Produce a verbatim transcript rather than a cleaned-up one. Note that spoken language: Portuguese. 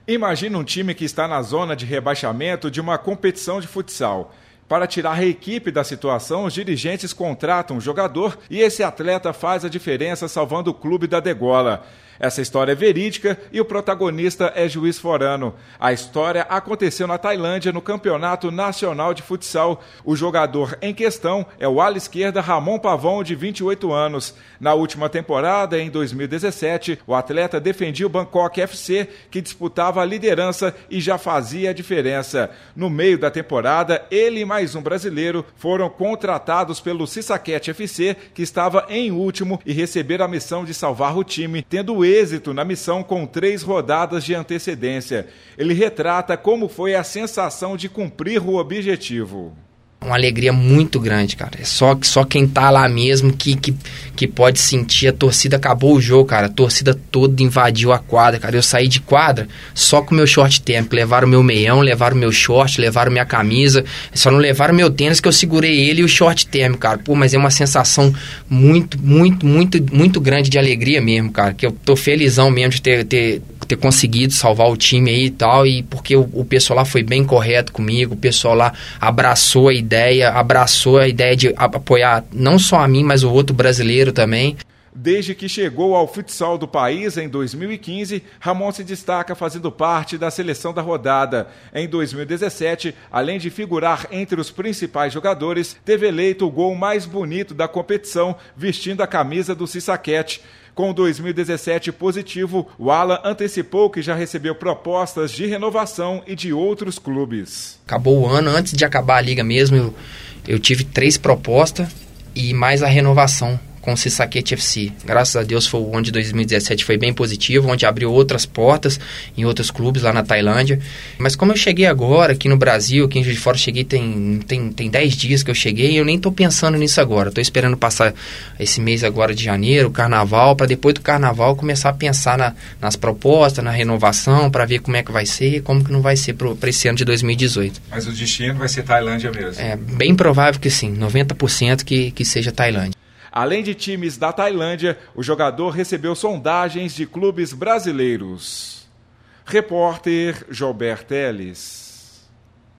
Imagina um time que está na zona de rebaixamento de uma competição de futsal. Para tirar a equipe da situação, os dirigentes contratam um jogador e esse atleta faz a diferença salvando o clube da degola. Essa história é verídica e o protagonista é Juiz Forano. A história aconteceu na Tailândia, no Campeonato Nacional de Futsal. O jogador em questão é o ala esquerda Ramon Pavão, de vinte e oito anos. Na última temporada, em dois mil e dezessete, o atleta defendia o Bangkok F C, que disputava a liderança e já fazia a diferença. No meio da temporada, ele e mais um brasileiro foram contratados pelo Sisaket F C, que estava em último, e receberam a missão de salvar o time, tendo êxito na missão com três rodadas de antecedência. Ele retrata como foi a sensação de cumprir o objetivo. Uma alegria muito grande, cara. É só, só quem tá lá mesmo que, que, que pode sentir. A torcida acabou o jogo, cara. A torcida toda invadiu a quadra, cara. Eu saí de quadra só com o meu short térmico. Levaram o meu meião, levaram o meu short, levaram minha camisa. Só não levaram o meu tênis, que eu segurei ele, e o short térmico, cara. Pô, mas é uma sensação muito, muito, muito, muito grande de alegria mesmo, cara. Que eu tô felizão mesmo de ter... ter ter conseguido salvar o time aí e tal, e porque o, o pessoal lá foi bem correto comigo, o pessoal lá abraçou a ideia, abraçou a ideia de apoiar não só a mim, mas o outro brasileiro também. Desde que chegou ao futsal do país em dois mil e quinze, Ramon se destaca fazendo parte da seleção da rodada. Em dois mil e dezessete, além de figurar entre os principais jogadores, teve eleito o gol mais bonito da competição, vestindo a camisa do Sisaket. Com dois mil e dezessete positivo, o ala antecipou que já recebeu propostas de renovação e de outros clubes. Acabou o ano, antes de acabar a liga mesmo, eu, eu tive três propostas e mais a renovação com o Sisaket F C. Graças a Deus foi o ano de dois mil e dezessete foi bem positivo, onde abriu outras portas em outros clubes lá na Tailândia. Mas como eu cheguei agora aqui no Brasil, aqui em Juiz de Fora, cheguei tem, tem, tem dez dias que eu cheguei, e eu nem estou pensando nisso agora. Estou esperando passar esse mês agora de janeiro, o carnaval, para depois do carnaval começar a pensar na, nas propostas, na renovação, para ver como é que vai ser e como que não vai ser para esse ano de dois mil e dezoito. Mas o destino vai ser Tailândia mesmo? É bem provável que sim, noventa por cento que, que seja Tailândia. Além de times da Tailândia, o jogador recebeu sondagens de clubes brasileiros. Repórter Jober Teles.